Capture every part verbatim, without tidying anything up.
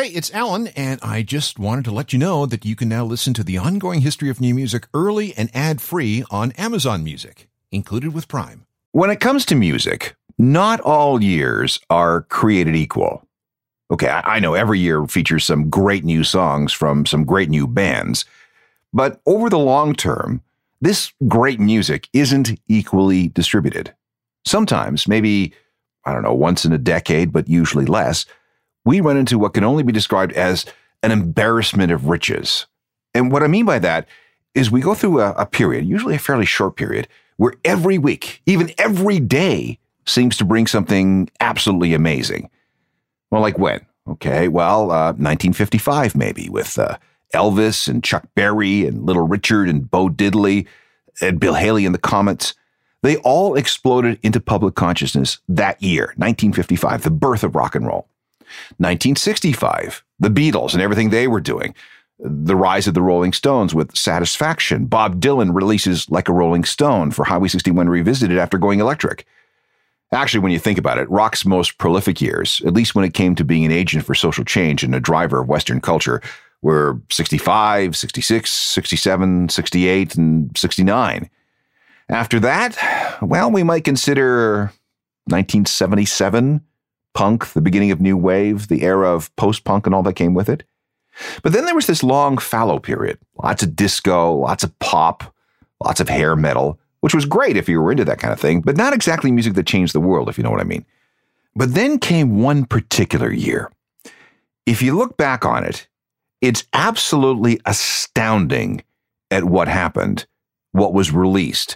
Hey, it's Alan, and I just wanted to let you know that you can now listen to the ongoing history of new music early and ad-free on Amazon Music, included with Prime. When it comes to music, not all years are created equal. Okay, I know every year features some great new songs from some great new bands, but over the long term, this great music isn't equally distributed. Sometimes, maybe, I don't know, once in a decade, but usually less, we run into what can only be described as an embarrassment of riches. And what I mean by that is we go through a, a period, usually a fairly short period, where every week, even every day, seems to bring something absolutely amazing. Well, like when? Okay, well, uh, nineteen fifty-five maybe, with uh, Elvis and Chuck Berry and Little Richard and Bo Diddley and Bill Haley and the Comets. They all exploded into public consciousness that year, nineteen fifty-five, the birth of rock and roll. nineteen sixty-five, the Beatles and everything they were doing. The rise of the Rolling Stones with Satisfaction. Bob Dylan releases Like a Rolling Stone for Highway sixty-one Revisited after going electric. Actually, when you think about it, rock's most prolific years, at least when it came to being an agent for social change and a driver of Western culture, were sixty-five, sixty-six, sixty-seven, sixty-eight, and sixty-nine. After that, well, we might consider nineteen seventy-seven, punk, the beginning of new wave, the era of post-punk and all that came with it. But then there was this long fallow period. Lots of disco, lots of pop, lots of hair metal, which was great if you were into that kind of thing, but not exactly music that changed the world, if you know what I mean. But then came one particular year. If you look back on it, it's absolutely astounding at what happened, what was released,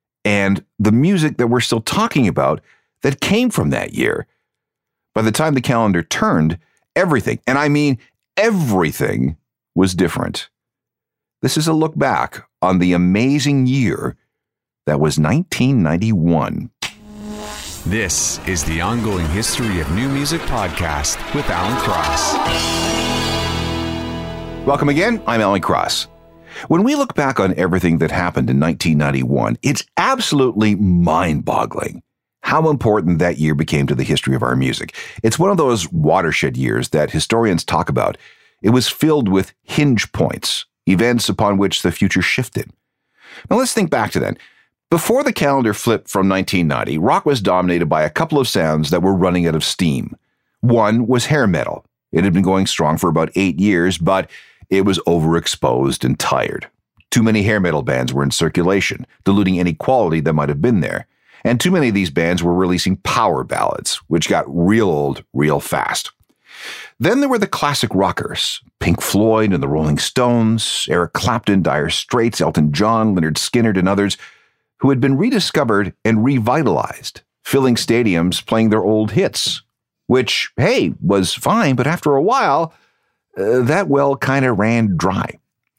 and the music that we're still talking about that came from that year. By the time the calendar turned, everything, and I mean everything, was different. This is a look back on the amazing year that was nineteen ninety-one. This is the Ongoing History of New Music podcast with Alan Cross. Welcome again. I'm Alan Cross. When we look back on everything that happened in nineteen ninety-one, it's absolutely mind-boggling how important that year became to the history of our music. It's one of those watershed years that historians talk about. It was filled with hinge points, events upon which the future shifted. Now let's think back to then. Before the calendar flipped from nineteen ninety, rock was dominated by a couple of sounds that were running out of steam. One was hair metal. It had been going strong for about eight years, but it was overexposed and tired. Too many hair metal bands were in circulation, diluting any quality that might have been there. And too many of these bands were releasing power ballads, which got real old real fast. Then there were the classic rockers, Pink Floyd and the Rolling Stones, Eric Clapton, Dire Straits, Elton John, Lynyrd Skynyrd, and others, who had been rediscovered and revitalized, filling stadiums playing their old hits, which, hey, was fine, but after a while, uh, that well kind of ran dry.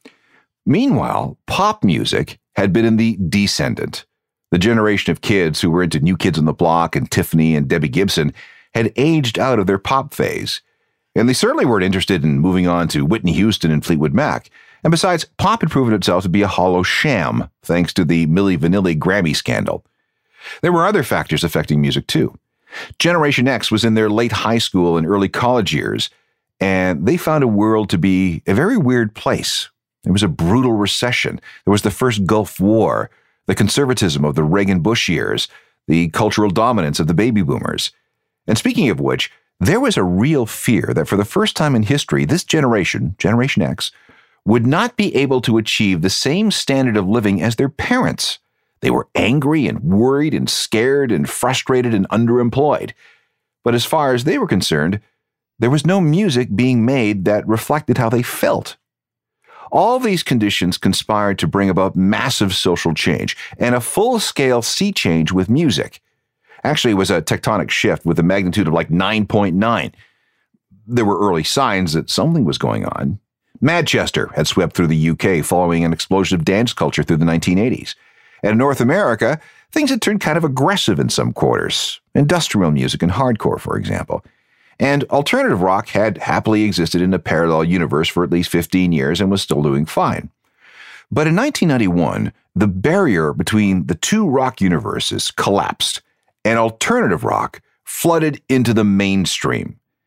Meanwhile, pop music had been in the descendant. The generation of kids who were into New Kids on the Block and Tiffany and Debbie Gibson had aged out of their pop phase, and they certainly weren't interested in moving on to Whitney Houston and Fleetwood Mac. And besides, pop had proven itself to be a hollow sham, thanks to the Milli Vanilli Grammy scandal. There were other factors affecting music, too. Generation X was in their late high school and early college years, and they found a world to be a very weird place. There was a brutal recession. There was the first Gulf War, the conservatism of the Reagan-Bush years, the cultural dominance of the baby boomers. And speaking of which, there was a real fear that for the first time in history, this generation, Generation X, would not be able to achieve the same standard of living as their parents. They were angry and worried and scared and frustrated and underemployed. But as far as they were concerned, there was no music being made that reflected how they felt. All these conditions conspired to bring about massive social change and a full-scale sea change with music. Actually, it was a tectonic shift with a magnitude of like nine point nine. There were early signs that something was going on. Manchester had swept through the U K following an explosion of dance culture through the nineteen eighties. And in North America, things had turned kind of aggressive in some quarters. Industrial music and hardcore, for example. And alternative rock had happily existed in a parallel universe for at least fifteen years and was still doing fine. But in nineteen ninety-one, the barrier between the two rock universes collapsed, and alternative rock flooded into the mainstream.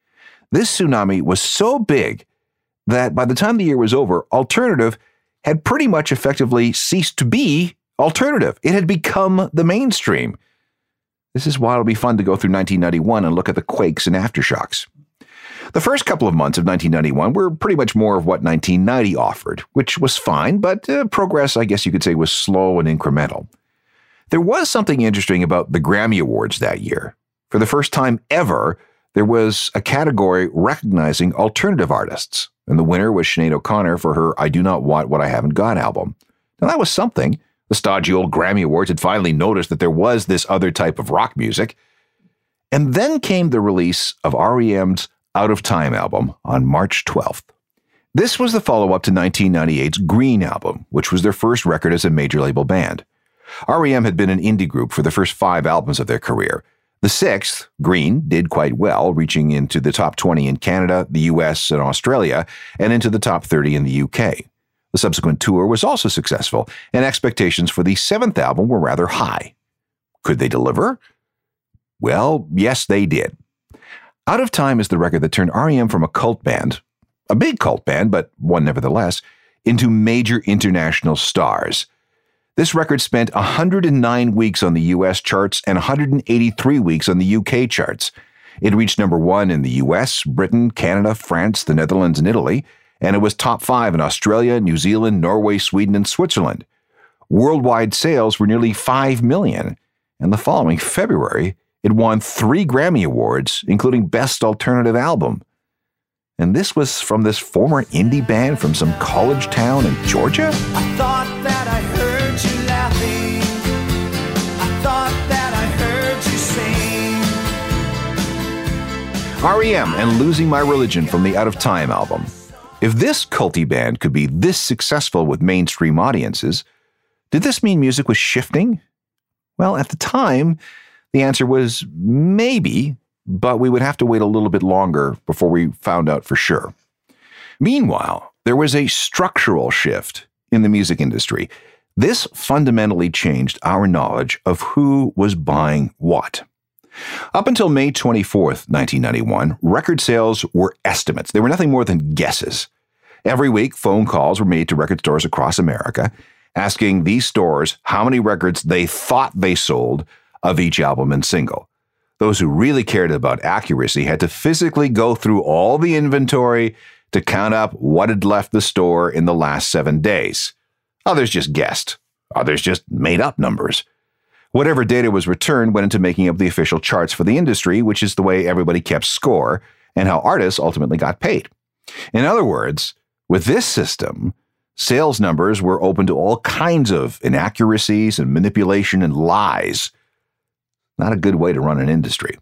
This tsunami was so big that by the time the year was over, alternative had pretty much effectively ceased to be alternative. It had become the mainstream. This is why it'll be fun to go through nineteen ninety-one and look at the quakes and aftershocks. The first couple of months of nineteen ninety-one were pretty much more of what nineteen ninety offered, which was fine, but uh, progress, I guess you could say, was slow and incremental. There was something interesting about the Grammy Awards that year. For the first time ever, there was a category recognizing alternative artists, and the winner was Sinead O'Connor for her I Do Not Want What I Haven't Got album. Now, that was something. The stodgy old Grammy Awards had finally noticed that there was this other type of rock music. And then came the release of R E M's Out of Time album on March twelfth. This was the follow-up to nineteen ninety-eight's Green album, which was their first record as a major label band. R E M had been an indie group for the first five albums of their career. The sixth, Green, did quite well, reaching into the top twenty in Canada, the U S, and Australia, and into the top thirty in the U K. The subsequent tour was also successful, and expectations for the seventh album were rather high. Could they deliver? Well, yes, they did. Out of Time is the record that turned R E M from a cult band, a big cult band, but one nevertheless, into major international stars. This record spent one hundred nine weeks on the U S charts and one hundred eighty-three weeks on the U K charts. It reached number one in the U S, Britain, Canada, France, the Netherlands, and Italy, and it was top five in Australia, New Zealand, Norway, Sweden, and Switzerland. Worldwide sales were nearly five million, and the following February, it won three Grammy Awards, including Best Alternative Album. And this was from this former indie band from some college town in Georgia? I thought that I heard you laughing. I thought that I heard you sing. R E M and Losing My Religion from the Out of Time album. If this culty band could be this successful with mainstream audiences, did this mean music was shifting? Well, at the time, the answer was maybe, but we would have to wait a little bit longer before we found out for sure. Meanwhile, there was a structural shift in the music industry. This fundamentally changed our knowledge of who was buying what. Up until May twenty-fourth, nineteen ninety-one, record sales were estimates. They were nothing more than guesses. Every week, phone calls were made to record stores across America, asking these stores how many records they thought they sold of each album and single. Those who really cared about accuracy had to physically go through all the inventory to count up what had left the store in the last seven days. Others just guessed. Others just made up numbers. Whatever data was returned went into making up the official charts for the industry, which is the way everybody kept score and how artists ultimately got paid. In other words, with this system, sales numbers were open to all kinds of inaccuracies and manipulation and lies. Not a good way to run an industry.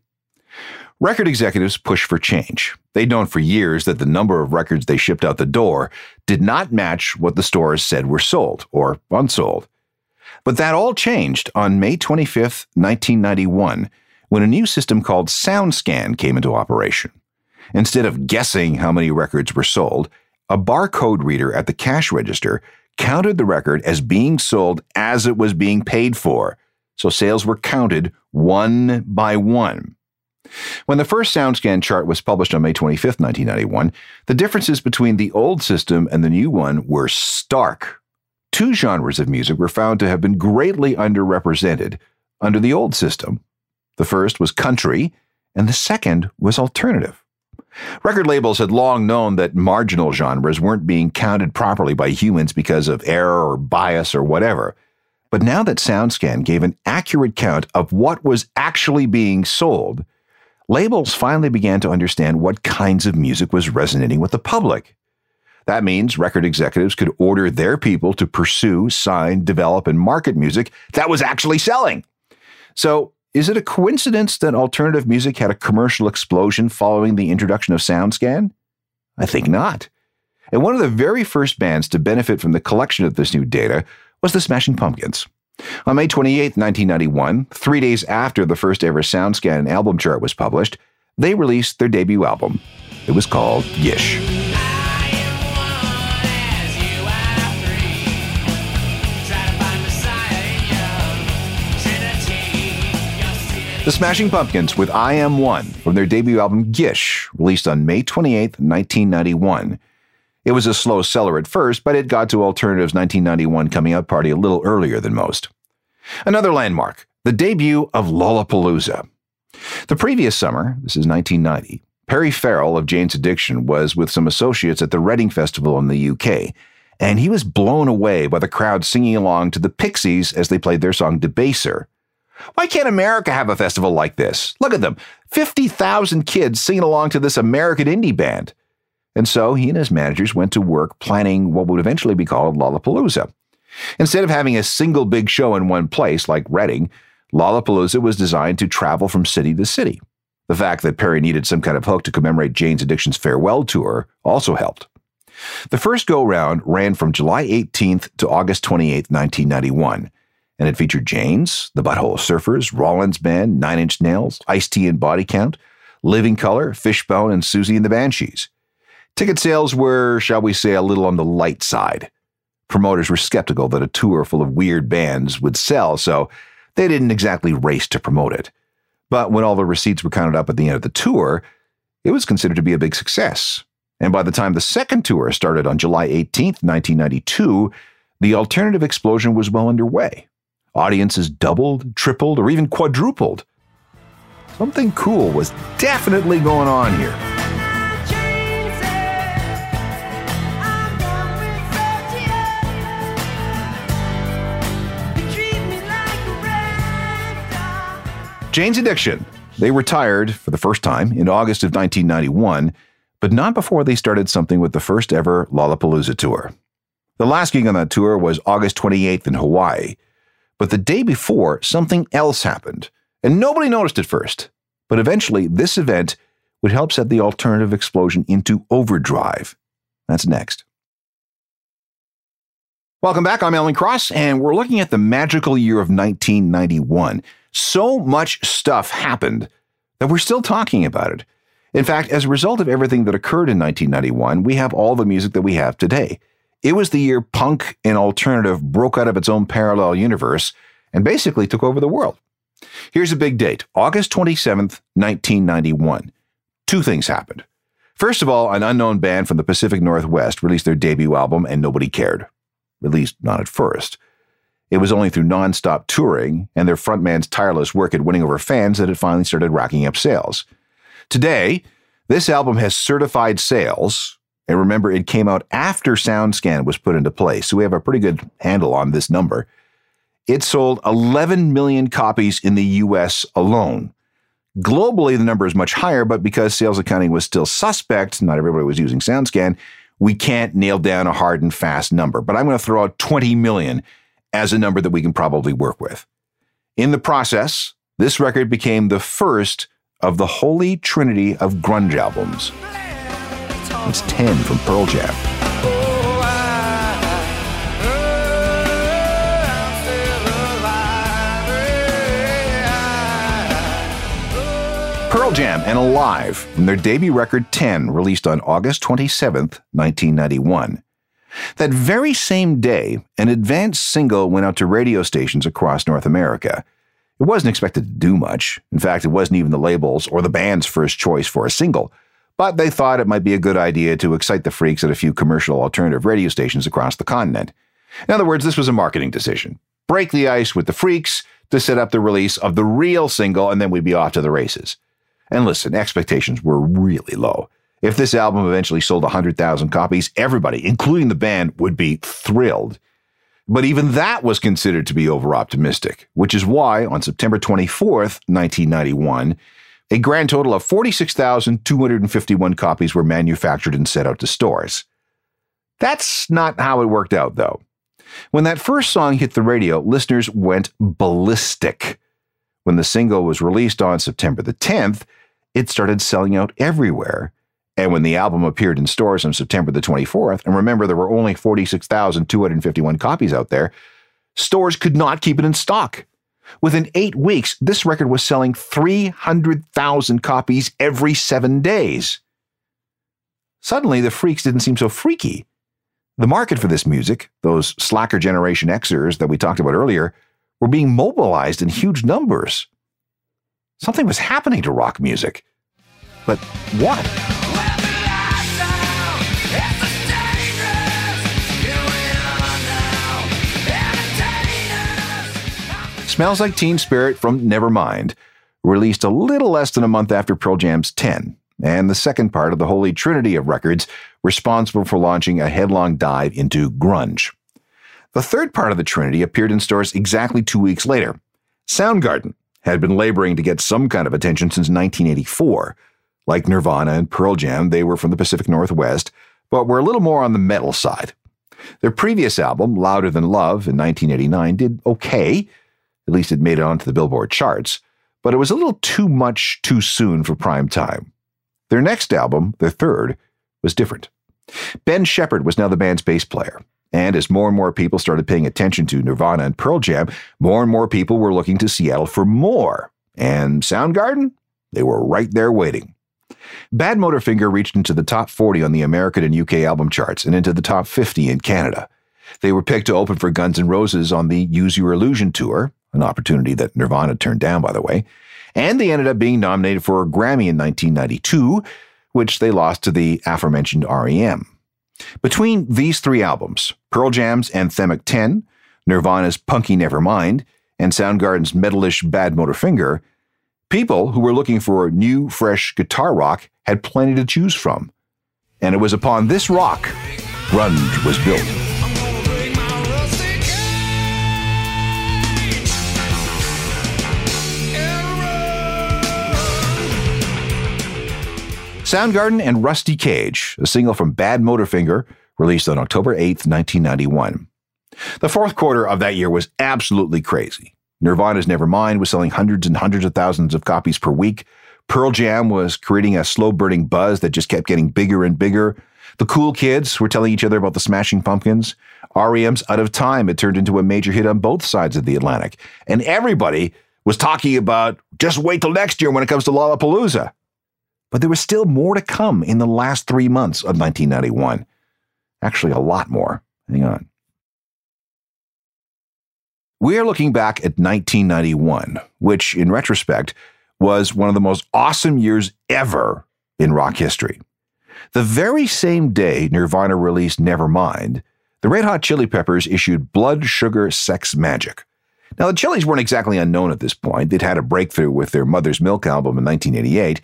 Record executives pushed for change. They'd known for years that the number of records they shipped out the door did not match what the stores said were sold or unsold. But that all changed on May twenty-fifth, nineteen ninety-one, when a new system called SoundScan came into operation. Instead of guessing how many records were sold, a barcode reader at the cash register counted the record as being sold as it was being paid for, so sales were counted one by one. When the first SoundScan chart was published on May twenty-fifth, nineteen ninety-one, the differences between the old system and the new one were stark. Two genres of music were found to have been greatly underrepresented under the old system. The first was country, and the second was alternative. Record labels had long known that marginal genres weren't being counted properly by humans because of error or bias or whatever. But now that SoundScan gave an accurate count of what was actually being sold, labels finally began to understand what kinds of music was resonating with the public. That means record executives could order their people to pursue, sign, develop, and market music that was actually selling. So, is it a coincidence that alternative music had a commercial explosion following the introduction of SoundScan? I think not. And one of the very first bands to benefit from the collection of this new data was the Smashing Pumpkins. On May twenty-eighth, nineteen ninety-one, three days after the first ever SoundScan album chart was published, they released their debut album. It was called Gish. The Smashing Pumpkins with I Am One from their debut album Gish, released on May twenty-eighth, nineteen ninety-one. It was a slow seller at first, but it got to Alternative's nineteen ninety-one coming out party a little earlier than most. Another landmark, the debut of Lollapalooza. The previous summer, this is nineteen ninety, Perry Farrell of Jane's Addiction was with some associates at the Reading Festival in the U K, and he was blown away by the crowd singing along to the Pixies as they played their song Debaser. Why can't America have a festival like this? Look at them, fifty thousand kids singing along to this American indie band. And so he and his managers went to work planning what would eventually be called Lollapalooza. Instead of having a single big show in one place like Reading, Lollapalooza was designed to travel from city to city. The fact that Perry needed some kind of hook to commemorate Jane's Addiction's farewell tour also helped. The first go-round ran from July eighteenth to August twenty-eighth, nineteen ninety-one, and it featured Jane's, the Butthole Surfers, Rollins Band, Nine Inch Nails, Ice-T and Body Count, Living Colour, Fishbone, and Susie and the Banshees. Ticket sales were, shall we say, a little on the light side. Promoters were skeptical that a tour full of weird bands would sell, so they didn't exactly race to promote it. But when all the receipts were counted up at the end of the tour, it was considered to be a big success. And by the time the second tour started on July eighteenth, nineteen ninety-two, the alternative explosion was well underway. Audiences doubled, tripled, or even quadrupled. Something cool was definitely going on here. Jane's Addiction. They retired for the first time in August of nineteen ninety-one, but not before they started something with the first ever Lollapalooza tour. The last gig on that tour was August twenty-eighth in Hawaii, but the day before, something else happened, and nobody noticed at first. But eventually, this event would help set the alternative explosion into overdrive. That's next. Welcome back, I'm Alan Cross, and we're looking at the magical year of nineteen ninety-one. So much stuff happened that we're still talking about it. In fact, as a result of everything that occurred in nineteen ninety-one, we have all the music that we have today. It was the year punk and alternative broke out of its own parallel universe and basically took over the world. Here's a big date, August twenty-seventh, nineteen ninety-one. Two things happened. First of all, an unknown band from the Pacific Northwest released their debut album and nobody cared. At least not at first. It was only through non-stop touring and their frontman's tireless work at winning over fans that it finally started racking up sales. Today, this album has certified sales, and remember, it came out after SoundScan was put into place, so we have a pretty good handle on this number. It sold eleven million copies in the U S alone. Globally, the number is much higher, but because sales accounting was still suspect, not everybody was using SoundScan, we can't nail down a hard and fast number, but I'm going to throw out twenty million as a number that we can probably work with. In the process, this record became the first of the holy trinity of grunge albums. It's ten from Pearl Jam. Pearl Jam and Alive from their debut record ten, released on August twenty-seventh, nineteen ninety-one. That very same day, an advanced single went out to radio stations across North America. It wasn't expected to do much. In fact, it wasn't even the label's or the band's first choice for a single, but they thought it might be a good idea to excite the freaks at a few commercial alternative radio stations across the continent. In other words, this was a marketing decision. Break the ice with the freaks to set up the release of the real single, and then we'd be off to the races. And listen, expectations were really low. If this album eventually sold one hundred thousand copies, everybody, including the band, would be thrilled. But even that was considered to be over-optimistic, which is why, on September twenty-fourth, nineteen ninety-one, a grand total of forty-six thousand two hundred fifty-one copies were manufactured and sent out to stores. That's not how it worked out, though. When that first song hit the radio, listeners went ballistic. When the single was released on September the tenth, it started selling out everywhere. And when the album appeared in stores on September the twenty-fourth, and remember there were only forty-six thousand two hundred fifty-one copies out there, stores could not keep it in stock. Within eight weeks, this record was selling three hundred thousand copies every seven days. Suddenly, the freaks didn't seem so freaky. The market for this music, those slacker Generation Xers that we talked about earlier, were being mobilized in huge numbers. something was happening to rock music. But what? Smells Like Teen Spirit from Nevermind, released a little less than a month after Pearl Jam's ten, and the second part of the holy trinity of records responsible for launching a headlong dive into grunge. The third part of the trinity appeared in stores exactly two weeks later. Soundgarden had been laboring to get some kind of attention since nineteen eighty-four. Like Nirvana and Pearl Jam, they were from the Pacific Northwest, but were a little more on the metal side. Their previous album, Louder Than Love, in nineteen eighty-nine, did okay. At least it made it onto the Billboard charts, but it was a little too much too soon for prime time. Their next album, their third, was different. Ben Shepherd was now the band's bass player, and as more and more people started paying attention to Nirvana and Pearl Jam, more and more people were looking to Seattle for more. And Soundgarden? They were right there waiting. Bad Motorfinger reached into the top forty on the American and U K album charts and into the top fifty in Canada. They were picked to open for Guns N' Roses on the Use Your Illusion tour, an opportunity that Nirvana turned down, by the way, and they ended up being nominated for a Grammy in nineteen ninety-two, which they lost to the aforementioned R E M. Between these three albums, Pearl Jam's Anthemic ten, Nirvana's Punky Nevermind, and Soundgarden's metalish Bad Motorfinger, people who were looking for new, fresh guitar rock had plenty to choose from. And it was upon this rock grunge was built. Soundgarden and Rusty Cage, a single from Bad Motorfinger, released on October eighth, nineteen ninety-one. The fourth quarter of that year was absolutely crazy. Nirvana's Nevermind was selling hundreds and hundreds of thousands of copies per week. Pearl Jam was creating a slow-burning buzz that just kept getting bigger and bigger. The cool kids were telling each other about the Smashing Pumpkins. R E M's Out of Time had turned into a major hit on both sides of the Atlantic. And everybody was talking about, just wait till next year when it comes to Lollapalooza. But there was still more to come in the last three months of nineteen ninety-one. Actually, a lot more. Hang on. We are looking back at nineteen ninety-one, which, in retrospect, was one of the most awesome years ever in rock history. The very same day Nirvana released Nevermind, the Red Hot Chili Peppers issued Blood Sugar Sex Magik. Now, the Chili's weren't exactly unknown at this point. They'd had a breakthrough with their Mother's Milk album in nineteen eighty-eight.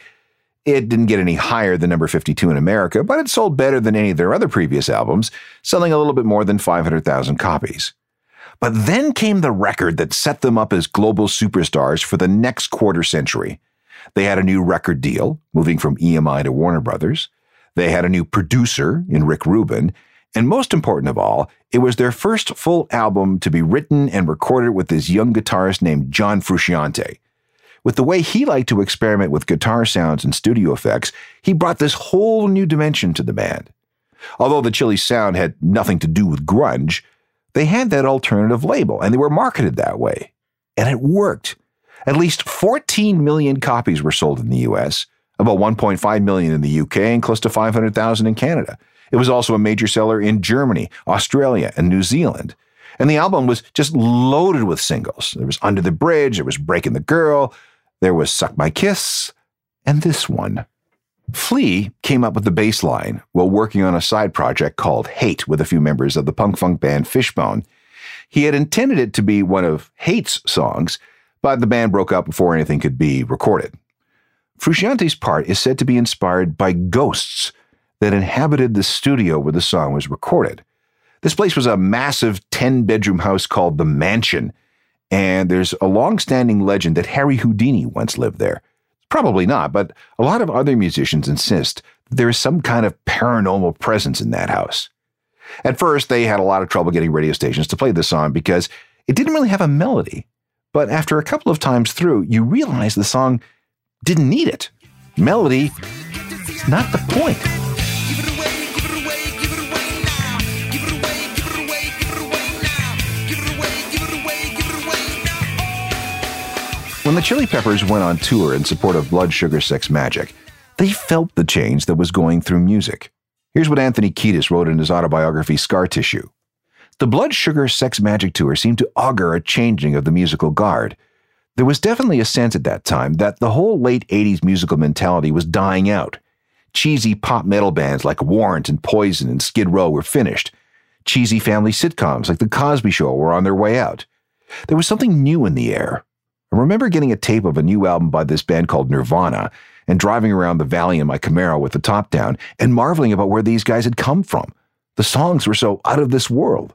It didn't get any higher than number fifty-two in America, but it sold better than any of their other previous albums, selling a little bit more than five hundred thousand copies. But then came the record that set them up as global superstars for the next quarter century. They had a new record deal, moving from E M I to Warner Brothers. They had a new producer in Rick Rubin. And most important of all, it was their first full album to be written and recorded with this young guitarist named John Frusciante. With the way he liked to experiment with guitar sounds and studio effects, he brought this whole new dimension to the band. Although the Chili's sound had nothing to do with grunge, they had that alternative label, and they were marketed that way. And it worked. At least fourteen million copies were sold in the U S, about one point five million in the U K, and close to five hundred thousand in Canada. It was also a major seller in Germany, Australia, and New Zealand. And the album was just loaded with singles. There was Under the Bridge, there was Breaking the Girl, there was Suck My Kiss, and this one. Flea came up with the bass line while working on a side project called Hate with a few members of the punk-funk band Fishbone. He had intended it to be one of Hate's songs, but the band broke up before anything could be recorded. Frusciante's part is said to be inspired by ghosts that inhabited the studio where the song was recorded. This place was a massive ten-bedroom house called The Mansion, and there's a long-standing legend that Harry Houdini once lived there. Probably not, but a lot of other musicians insist that there is some kind of paranormal presence in that house. At first, they had a lot of trouble getting radio stations to play this song because it didn't really have a melody. But after a couple of times through, you realize the song didn't need it. Melody is not the point. When the Chili Peppers went on tour in support of Blood Sugar Sex Magik, they felt the change that was going through music. Here's what Anthony Kiedis wrote in his autobiography Scar Tissue. The Blood Sugar Sex Magik tour seemed to augur a changing of the musical guard. There was definitely a sense at that time that the whole late eighties musical mentality was dying out. Cheesy pop metal bands like Warrant and Poison and Skid Row were finished. Cheesy family sitcoms like The Cosby Show were on their way out. There was something new in the air. I remember getting a tape of a new album by this band called Nirvana and driving around the valley in my Camaro with the top down and marveling about where these guys had come from. The songs were so out of this world.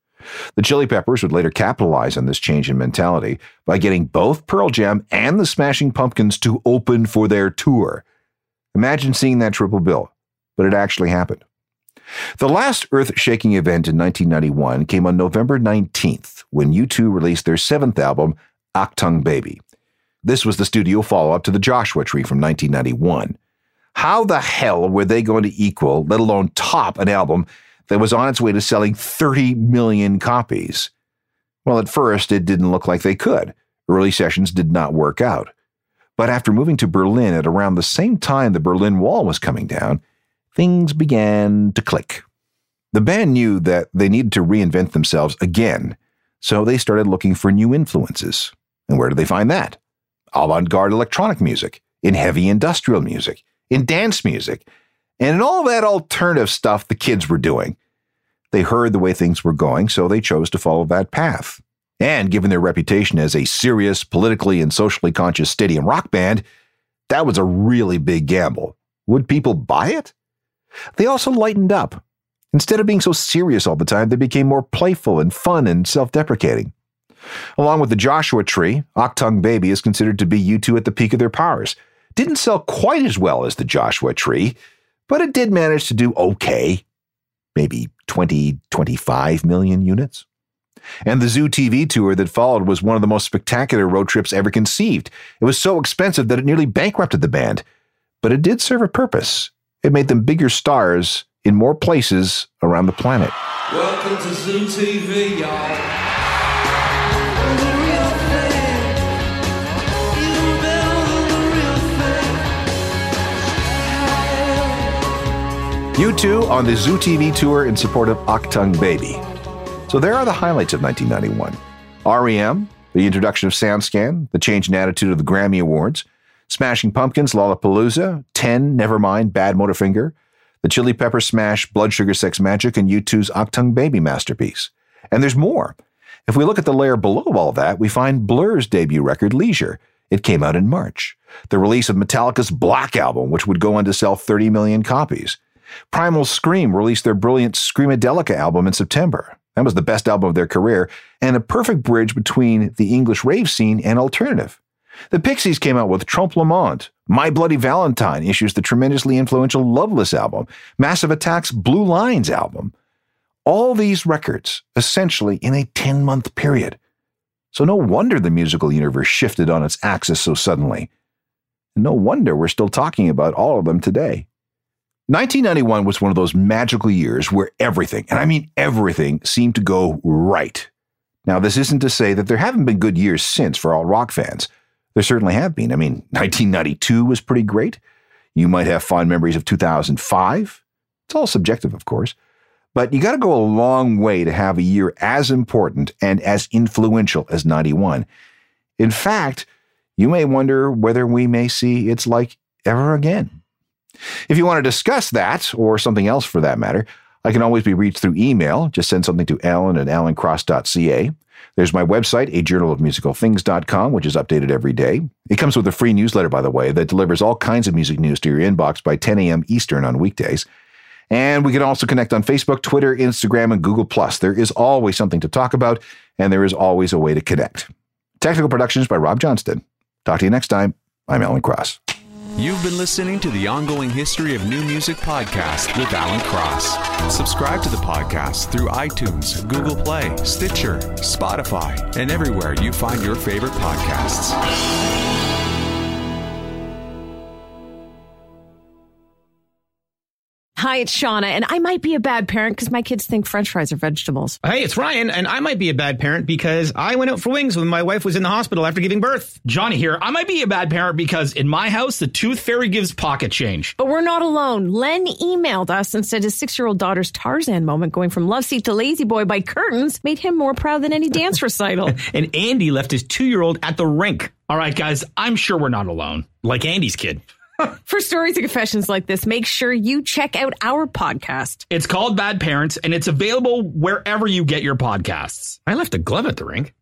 The Chili Peppers would later capitalize on this change in mentality by getting both Pearl Jam and the Smashing Pumpkins to open for their tour. Imagine seeing that triple bill, but it actually happened. The last earth-shaking event in nineteen ninety-one came on November nineteenth when U two released their seventh album, Achtung Baby. This was the studio follow-up to the Joshua Tree from nineteen ninety-one. How the hell were they going to equal, let alone top, an album that was on its way to selling thirty million copies? Well, at first, it didn't look like they could. Early sessions did not work out. But after moving to Berlin at around the same time the Berlin Wall was coming down, things began to click. The band knew that they needed to reinvent themselves again, so they started looking for new influences. And where did they find that? Avant-garde electronic music, in heavy industrial music, in dance music, and in all that alternative stuff the kids were doing. They heard the way things were going, so they chose to follow that path. And given their reputation as a serious, politically and socially conscious stadium rock band, that was a really big gamble. Would people buy it? They also lightened up. Instead of being so serious all the time, they became more playful and fun and self-deprecating. Along with the Joshua Tree, Achtung Baby is considered to be U two at the peak of their powers. Didn't sell quite as well as the Joshua Tree, but it did manage to do okay. Maybe twenty, twenty-five million units. And the Zoo T V tour that followed was one of the most spectacular road trips ever conceived. It was so expensive that it nearly bankrupted the band. But it did serve a purpose. It made them bigger stars in more places around the planet. Welcome to Zoo T V, y'all. U two on the Zoo T V tour in support of Achtung Baby. So there are the highlights of nineteen ninety-one. R E M, the introduction of SoundScan, the change in attitude of the Grammy Awards, Smashing Pumpkins, Lollapalooza, ten, Nevermind, Bad Motorfinger, the Chili Peppers smash Blood Sugar Sex Magic, and U two's Achtung Baby masterpiece. And there's more. If we look at the layer below all that, we find Blur's debut record, Leisure. It came out in March. The release of Metallica's Black Album, which would go on to sell thirty million copies. Primal Scream released their brilliant Screamadelica album in September. That was the best album of their career, and a perfect bridge between the English rave scene and alternative. The Pixies came out with Trompe le Monde. My Bloody Valentine issues the tremendously influential Loveless album, Massive Attack's Blue Lines album. All these records, essentially in a ten-month period. So no wonder the musical universe shifted on its axis so suddenly. And no wonder we're still talking about all of them today. nineteen ninety-one was one of those magical years where everything, and I mean everything, seemed to go right. Now, this isn't to say that there haven't been good years since for all rock fans. There certainly have been. I mean, nineteen ninety-two was pretty great. You might have fond memories of two thousand five. It's all subjective, of course. But you got to go a long way to have a year as important and as influential as ninety-one. In fact, you may wonder whether we may see its like ever again. If you want to discuss that, or something else for that matter, I can always be reached through email. Just send something to alan at alan cross dot c a. There's my website, a journal of musical things dot com, which is updated every day. It comes with a free newsletter, by the way, that delivers all kinds of music news to your inbox by ten a.m. Eastern on weekdays. And we can also connect on Facebook, Twitter, Instagram, and Google plus. There is always something to talk about, and there is always a way to connect. Technical Productions by Rob Johnston. Talk to you next time. I'm Alan Cross. You've been listening to the Ongoing History of New Music podcast with Alan Cross. Subscribe to the podcast through iTunes, Google Play, Stitcher, Spotify, and everywhere you find your favorite podcasts. Hi, it's Shauna, and I might be a bad parent because my kids think French fries are vegetables. Hey, it's Ryan, and I might be a bad parent because I went out for wings when my wife was in the hospital after giving birth. Johnny here. I might be a bad parent because in my house, the tooth fairy gives pocket change. But we're not alone. Len emailed us and said his six-year-old daughter's Tarzan moment going from love seat to lazy boy by curtains made him more proud than any dance recital. And Andy left his two-year-old at the rink. All right, guys, I'm sure we're not alone. Like Andy's kid. For stories and confessions like this, make sure you check out our podcast. It's called Bad Parents, and it's available wherever you get your podcasts. I left a glove at the rink.